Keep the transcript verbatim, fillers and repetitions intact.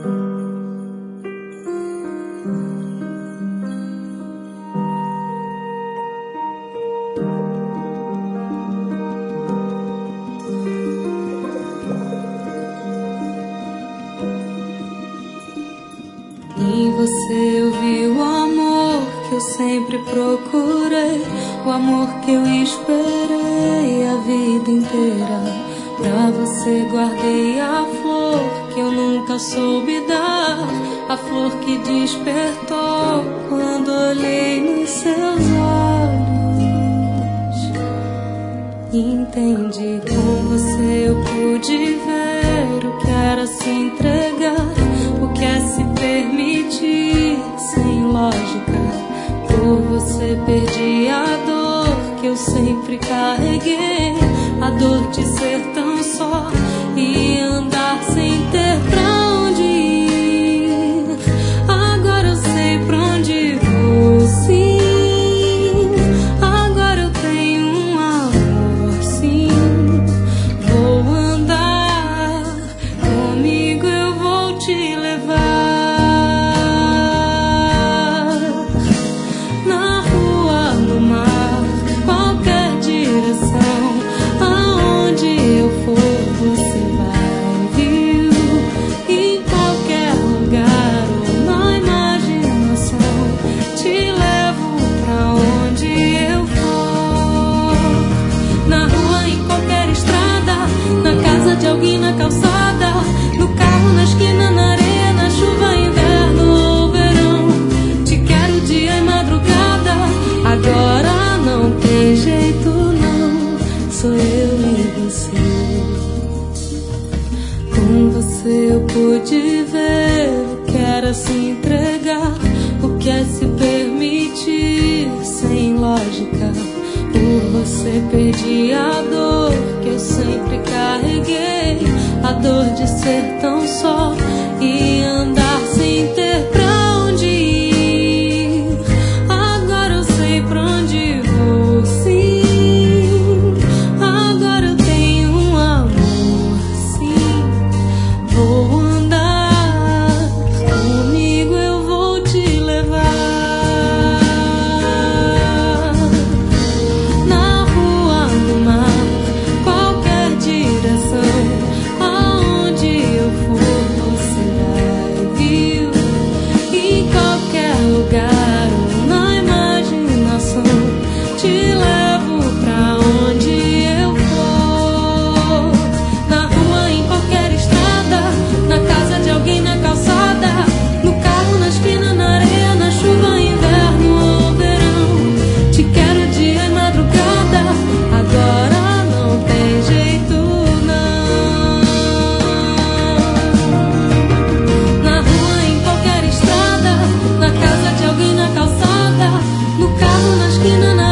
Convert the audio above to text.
Em você eu vi o amor que eu sempre procurei, o amor que eu esperei a vida inteira. Pra você guardei a flor que eu nunca soube dar, a flor que despertou quando olhei nos seus olhos. Entendi, com você eu pude ver o que era se entregar, o que é se permitir sem lógica. Por você perdi a dor que eu sempre carreguei, a dor de ser tão só e andar sem ter pra onde ir. Agora eu sei pra onde vou, sim. Agora eu tenho um amor, sim. Vou andar, comigo eu vou te levar. Na rua, no mar, qualquer direção, aonde eu for você vai, viu? Em qualquer lugar ou na imaginação, te levo pra onde eu for. Na rua, em qualquer estrada, na casa de alguém, na calçada, no carro, na esquina, na areia, na chuva, inverno ou verão. Te quero dia e madrugada, agora não tem jeito não, sou eu e você. Com você eu pude ver o que era se entregar, o que é se permitir sem lógica. Por você perdi a dor que eu sempre carreguei, a dor de ser tão só e andar sem ter pra onde ir. Agora eu sei pra onde vou, sim. Agora eu tenho um amor, sim. Vou andar, comigo eu vou te levar. Na rua, no mar, qualquer direção, aonde eu for você vai, viu? Em qualquer lugar ou na imaginação, te levo pra onde eu for. Na rua, em qualquer estrada, na casa de alguém, na calçada, no carro, na esquina, na areia, na chuva, inverno ou verão. Te quero dia e madrugada, agora não tem jeito não. Na rua, em qualquer estrada, na casa de alguém, na calçada, no carro, na esquina, na